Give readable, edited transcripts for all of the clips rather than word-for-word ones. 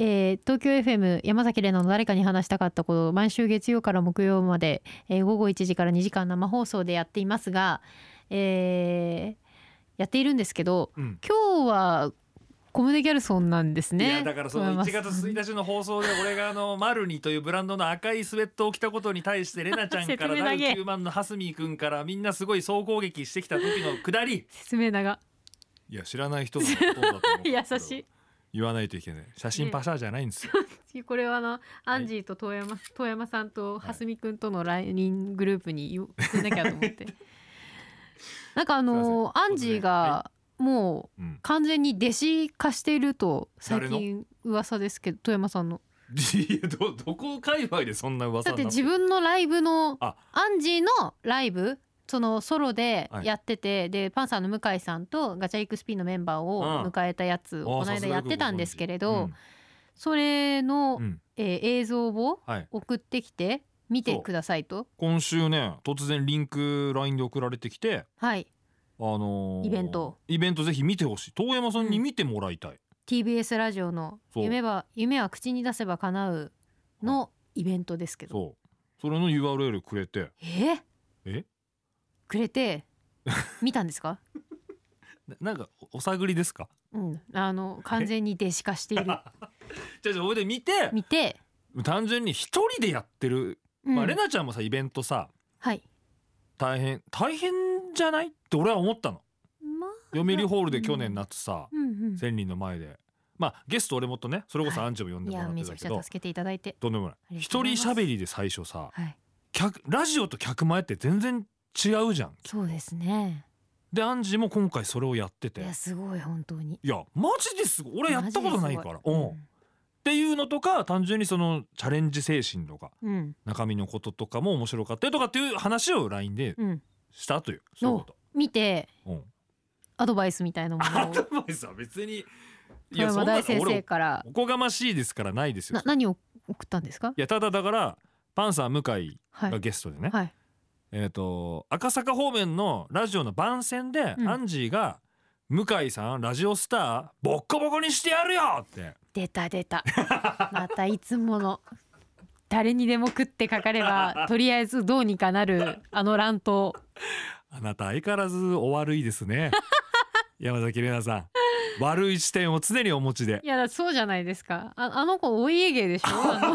東京 FM 山崎怜奈の誰かに話したかったことを毎週月曜から木曜まで、午後1時から2時間生放送でやっていますが、やっているんですけど、今日はコムデギャルソンなんですね。 いやだからその1月1日の放送で俺がマルニというブランドの赤いスウェットを着たことに対してレナちゃんからダル9万のハスミー君からみんなすごい総攻撃してきた時のくだり、 説明長。 いや知らない人がほとんどだと思う優しい。 言わないといけない。写真パシャーじゃないんですよ。 これはアンジーと遠山さんとハスミ君との LINE グループに言ってなきゃと思ってなんかアンジーがもう完全に弟子化していると最近噂ですけど、遠山さんのいや どこ界隈でそんな噂だって自分のライブのアンジーのライブそのソロでやってて、でパンサーの向井さんとガチャリックスピンのメンバーを迎えたやつをこの間やってたんですけれど、それの、映像を送ってきて見てくださいと、 今週ね突然リンク LINE で送られてきて、 はい、 イベントぜひ見てほしい、遠山さんに見てもらいたい、 TBS ラジオの夢は口に出せば叶うのイベントですけど、 それの URL くれてくれて見たんですかなんかお探りですか？ 完全に弟子化しているじゃあ俺で見て単純に一人でやってる、レナちゃんもさイベントさ、大変じゃないって俺は思ったの、読売ホールで去年夏さ、1000人の前でゲスト俺もとね、それこそアンジェも呼んでもらってたけど、 めちゃくちゃ助けていただいてとんでもない。一人喋りで最初さ、ラジオと客前って全然違うじゃん。 そうですね。 でアンジーも今回それをやってて、 いやすごい本当に、 いやマジですごい、俺やったことないからっていうのとか、単純にそのチャレンジ精神とか、中身のこととかも面白かったとかっていう話を LINE でしたという、そういうこと見て、アドバイスみたいなものを。 アドバイスは別に、 いやそんな大先生からおこがましいですからないですよ。 何を送ったんですか？ いやただだからパンサー向井がゲストでね、赤坂方面のラジオの番宣で、アンジーが向井さんラジオスターボッコボコにしてやるよって出たまたいつもの誰にでも食ってかかればとりあえずどうにかなる乱闘。 あなた相変わらずお悪いですね山崎怜奈さん、悪い視点を常にお持ちで。 いやそうじゃないですか。あの子お家芸でしょ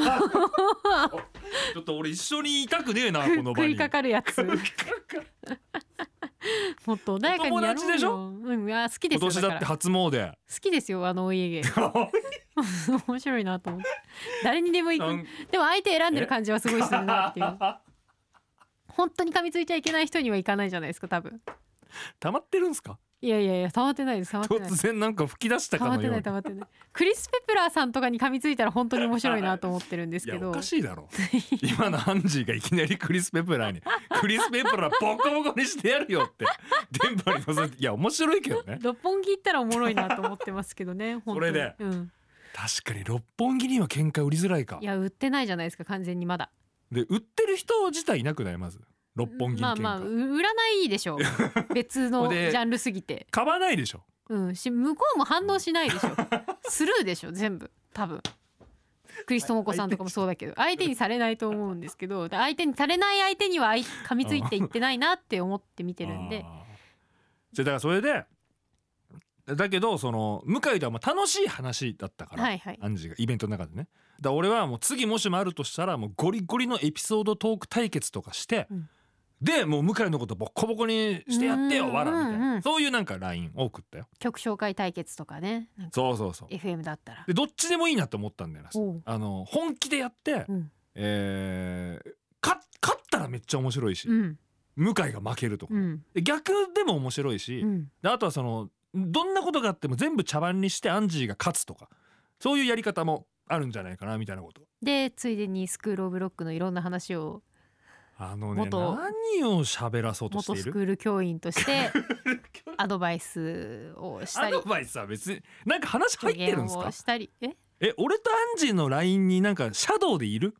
ちょっと俺一緒にいたくねえなこの場に。 食いかかるやつもっと穏やかにやろうよ。友達でしょ？ いや好きですよ。 今年だって初詣好きですよお家芸面白いなと思って誰にでも行く。でも相手選んでる感じはすごいするなっていう本当に噛みついちゃいけない人には行かないじゃないですか多分。 溜まってるんすか？ いや溜まってないです。突然なんか吹き出したかのように。 溜まってないクリス・ペプラーさんとかに噛みついたら本当に面白いなと思ってるんですけど。いやおかしいだろ今のアンジーがいきなりクリス・ペプラーにクリス・ペプラーボコボコにしてやるよって電波に乗せて、いや面白いけどね。 六本木行ったらおもろいなと思ってますけどねそれで、確かに六本木には喧嘩売りづらいか。 いや売ってないじゃないですか完全にまだ。 で売ってる人自体いなくない？まず六本木に喧嘩売らないでしょ別のジャンルすぎて買わないでしょ。向こうも反応しないでしょスルーでしょ全部多分。クリス智子さんとかもそうだけど相手にされないと思うんですけど、相手にされない相手には噛みついていってないなって思って見てるんで。 じゃだからそれでだけどその向井では楽しい話だったから、アンジーがイベントの中でね。だから俺はもう次もしもあるとしたらもうゴリゴリのエピソードトーク対決とかして、でもう向井のことボッコボコにしてやってよわらみたいな、そういうなんか LINE を送ったよ。曲紹介対決とかね。 そう FM だったらでどっちでもいいなと思ったんだよな。本気でやって、勝ったらめっちゃ面白いし、向井が負けるとか、逆でも面白いし、であとはそのどんなことがあっても全部茶番にしてアンジーが勝つとか、そういうやり方もあるんじゃないかなみたいなことで、ついでにスクールオブロックのいろんな話を何を喋らそうとしている？ 元スクール教員としてアドバイスをしたり。 アドバイスは別になんか話入ってるんですか？ したり俺とアンジーの LINE になんかシャドウでいる？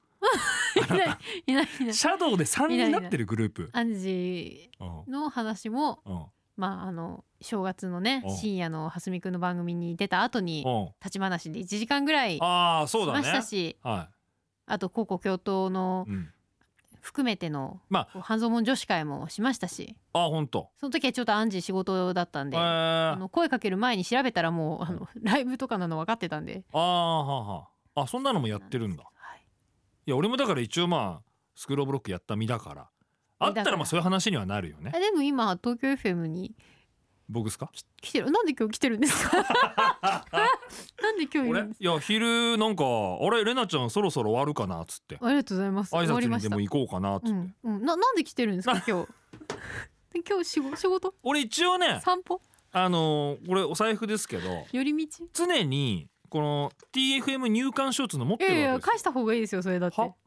いないシャドウで3人になってるグループ。 アンジーの話も正月のね深夜の蓮見くんの番組に出た後に立ち話で1時間ぐらいしましたし、 はい、 あと高校教頭の含めての半蔵門女子会もしましたし、 本当その時はちょっとアンジー仕事だったんで、声かける前に調べたらもうライブとかなの分かってたんで、 そんなのもやってるんだ。いや俺もだから一応スクールオブロックやった身だからあったらそういう話にはなるよね。 でも今東京 FM に僕ですか来てる。なんで今日来てるんですかなんで今日いるんですか。 いや昼なんかあれレナちゃんそろそろ終わるかなっつって、 ありがとうございます。 挨拶にでも行こうかなっつって、 なんで来てるんですか今日今日仕事。俺一応ね散歩、 これお財布ですけど寄り道常にこの TFM 入館証っていうの持ってるわけですよ。 返した方がいいですよそれ。だってだ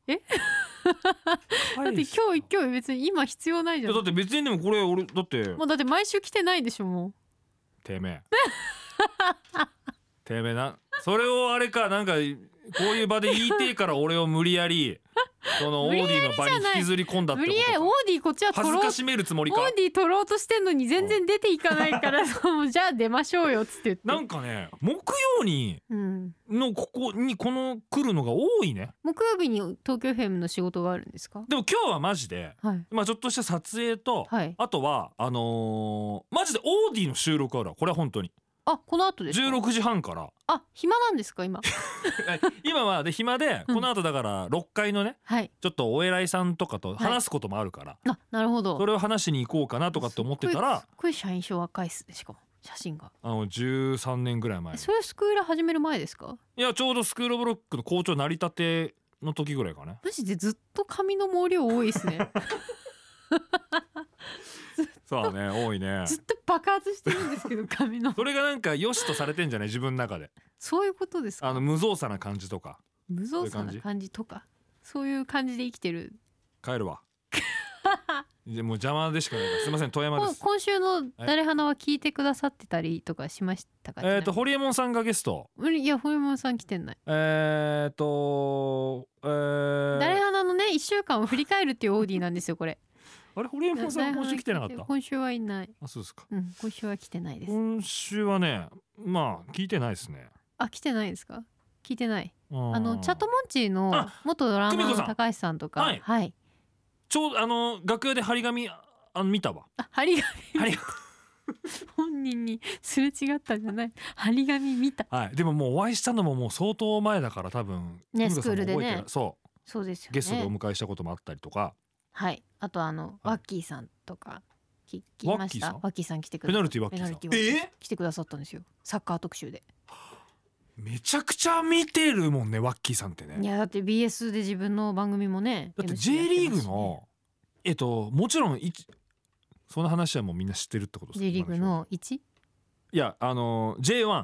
って今日別に今必要ないじゃん。 だって別にでもこれ俺だってもうだって毎週来てないでしょもう。 てめえなそれをあれかなんかこういう場で言いてえから俺を無理やりそのオーディの場に引きずり込んだってことか。無理やりオーディこっちは恥ずかしめるつもりか。オーディ取ろうとしてんのに全然出ていかないからじゃあ出ましょうよっつって言って。 なんかね木曜にのここにこの来るのが多いね。 木曜日に東京 FM の仕事があるんですか。 でも今日はマジで、ちょっとした撮影と、あとはマジでオーディの収録あるわ。これは本当にこの後ですか。 16時半から。 暇なんですか今今はで暇で、この後だから6階のね、ちょっとお偉いさんとかと話すこともあるから、 なるほど。 それを話しに行こうかなとかって思ってたら、 これ社員証若いっすね。しかも写真が 13年ぐらい前。 それスクール始める前ですか。 いやちょうどスクールオブロックの校長成り立ての時ぐらいかね。 マジでずっと髪の毛量多いですねそうね多いね。 ずっと爆発してるんですけど髪のそれがなんか良しとされてんじゃない自分の中で。 そういうことですか。 無造作な感じとか。 無造作な感じとかそういう感じで生きてる。 帰るわもう邪魔でしかないからすいません富山です。 今週の誰花は聞いてくださってたりとかしましたか。 ホリエモンさんがゲスト。 いやホリエモンさん来てない。誰花のね1週間を振り返るっていうオーディなんですよこれ。 あれホリエモンさん今週来てなかった。 今週はいない。 そうですか。 今週は来てないです。 今週はね聞いてないですね。 来てないですか。聞いてない。チャットモンチーの元ドラマの高橋さんとかちょうど楽屋で張り紙見たわ。 張り紙本人にすれ違ったんじゃない。張り紙見た。 でももうお会いしたのももう相当前だから多分ねスクールでね。 そうですよね。 ゲストでお迎えしたこともあったりとか。 あとワッキーさんとか聞きました。ワッキーさん来てくださった。 ペナルティワッキーさん来てくださったんですよサッカー特集で。 めちゃくちゃ見てるもんねワッキーさんってね。 いやだって BS で自分の番組もね。 だって J リーグのもちろんその話はもうみんな知ってるってことですか。 J リーグの 1？ いやJ1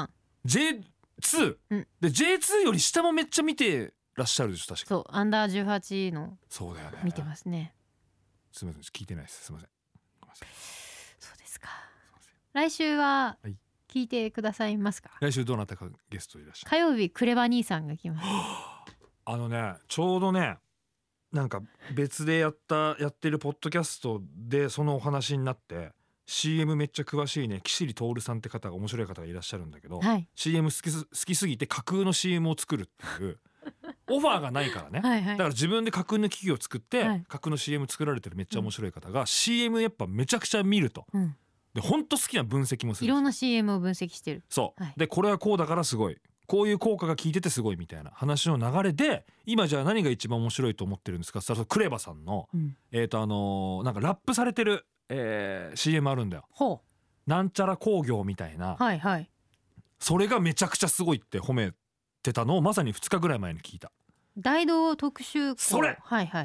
J2、で J2 より下もめっちゃ見てらっしゃるでしょ確か。 そうアンダー18のそうだよね見てますね。 すみません聞いてないです。すみません。 そうですか。来週は聞いてくださいますか。 来週どなたかゲストいらっしゃる。 火曜日クレバ兄さんが来ますちょうどねなんか別でやってるポッドキャストでそのお話になって CM めっちゃ詳しいね岸里徹さんって方が面白い方がいらっしゃるんだけど、CM 好きすぎて架空の CM を作るっていうオファーがないからねだから自分で架空の機器を作って、架空の CM 作られてるめっちゃ面白い方が、CM やっぱめちゃくちゃ見ると、で本当好きな分析もする。 いろんな CM を分析してる。 でこれはこうだからすごいこういう効果が効いててすごいみたいな話の流れで今じゃあ何が一番面白いと思ってるんですかって言ったらクレバさんの、なんかラップされてる、CM あるんだよ。なんちゃら工業みたいな、それがめちゃくちゃすごいって褒めてたのをまさに2日ぐらい前に聞いた。 大道特集。 それ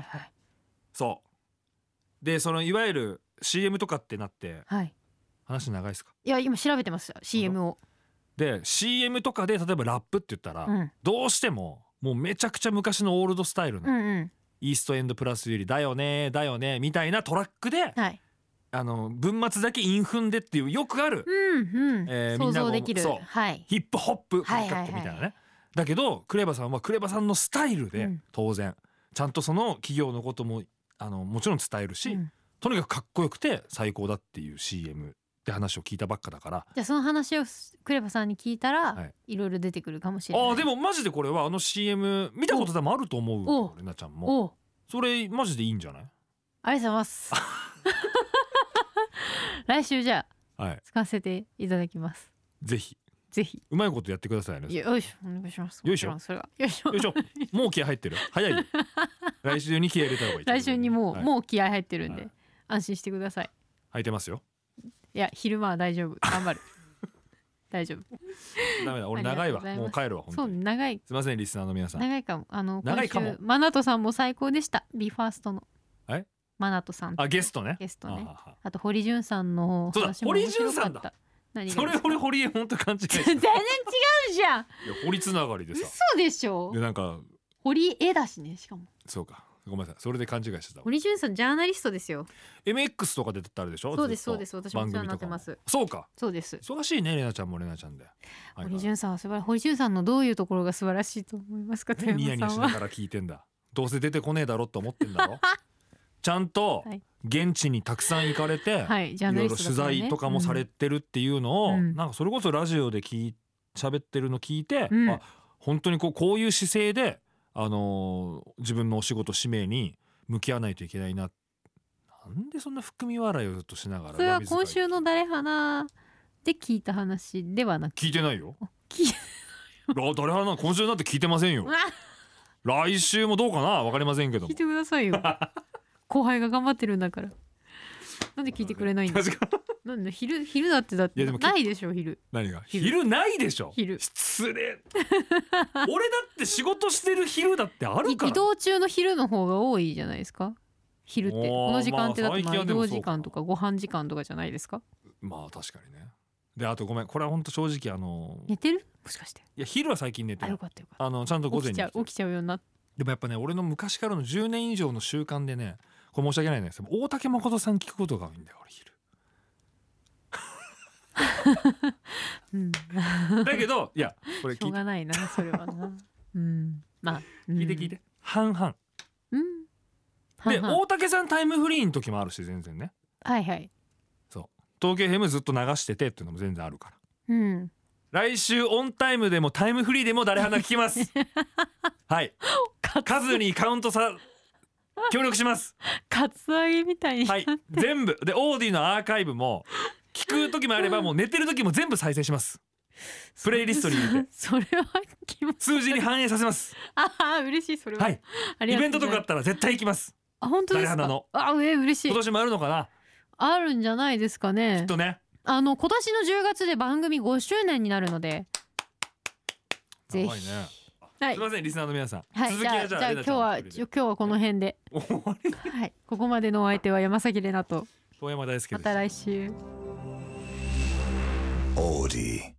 そうでそのいわゆる CM とかってなって、話長いですか。 いや今調べてます CM を。 で CM とかで例えばラップって言ったら、どうしてももうめちゃくちゃ昔のオールドスタイルの、イーストエンドプラスよりだよねだよねみたいなトラックで、文末だけ韻踏んでっていうよくある、 想像できる、 ヒップホップ感覚みたいなね。だけどクレバさんはクレバさんのスタイルで、当然ちゃんとその企業のことももちろん伝えるし、とにかくかっこよくて最高だっていう CM って話を聞いたばっかだから。 じゃあその話をクレバさんに聞いたら、はい、いろいろ出てくるかもしれない。 でもマジでこれはCM 見たこと多分あると思う。レナちゃんもそれマジでいいんじゃない？ ありがとうございます来週じゃあ、使わせていただきます。 ぜひうまいことやってくださいね。 よいしょ、お願いします。 よいしょ、 それがよいしょもう気合入ってる。早い来週に気合入れた方がいい。 来週にもう気合入ってるんで、安心してください。 入ってますよ。 いや、昼間は大丈夫、頑張る大丈夫。 ダメだ、俺長いわ。もう帰るわ。本当にそう、長い。 すいません、リスナーの皆さん。 長いかも。 長いかも。 マナトさんも最高でした。ビーファーストのマナトさん。 ゲストね。 あと堀潤さんの話も面白かった。 それ俺堀江本当勘違いして全然違うじゃん。いや、 堀つながりでさ。 嘘でしょ。 でなんか堀江だしね、しかも。 そうか、ごめんなさい、それで勘違いしてた。 堀潤さんジャーナリストですよ。 MX とか出てたあれでしょ。 そうです、私もお世話になってます。 そうか、 そうです。 忙しいね、レナちゃんもレナちゃんで。 堀潤さんは素晴らしい。堀潤さんのどういうところが素晴らしいと思いますか。 ニヤニヤしながら聞いてんだ。どうせ出てこねえだろって思ってんだろちゃんと現地にたくさん行かれて、いろいろ取材とかもされてるっていうのを、なんかそれこそラジオで喋ってるの聞いて、本当にこういう姿勢で、自分のお仕事使命に向き合わないといけないな。なんでそんな含み笑いをずっとしながら。 それは今週の誰花で聞いた話ではなく。 聞いてないよ。誰花今週なんて聞いてませんよ。来週もどうかな、わかりませんけど。 聞いてくださいよ。後輩が頑張ってるんだから。なんで聞いてくれないんだ。なんで昼だってないでしょ。 何が昼ないでしょ。失礼俺だって仕事してる昼だってあるから。 移動中の昼の方が多いじゃないですか。昼ってこの時間ってだって移動時間とかご飯時間とかじゃないですか。 まあ確かにね。であとごめん、これは本当正直寝てるもしかして。 いや、昼は最近寝てる。 よかったよかった。 ちゃんと午前に起きちゃうようになって。 でもやっぱね、俺の昔からの10年以上の習慣でね、これ申し訳ないんですけど、大竹誠さん聞くことが多いんだよ俺昼だけどいや、これしょうがないな、それはな。まあ聞いて半々。で大竹さんタイムフリーの時もあるし、全然ね。そう、東京 FM ずっと流しててっていうのも全然あるから。来週オンタイムでもタイムフリーでも誰花聞きますはい数にカウント協力します。 カツアゲみたいに。 全部でオーディのアーカイブも聞く時もあれば、もう寝てる時も全部再生します。プレイリストに入れてそれは数字に反映させます。 嬉しい。それはイベントとかあったら絶対行きます。 本当ですか。嬉しい。 今年もあるのかな。 あるんじゃないですかね。 きっとね。 今年の10月で番組5周年になるので、ぜひ。すみませんリスナーの皆さん。 じゃあ今日はこの辺で。ここまでのお相手は山崎怜奈と遠山大輔です。 また来週。 オーディ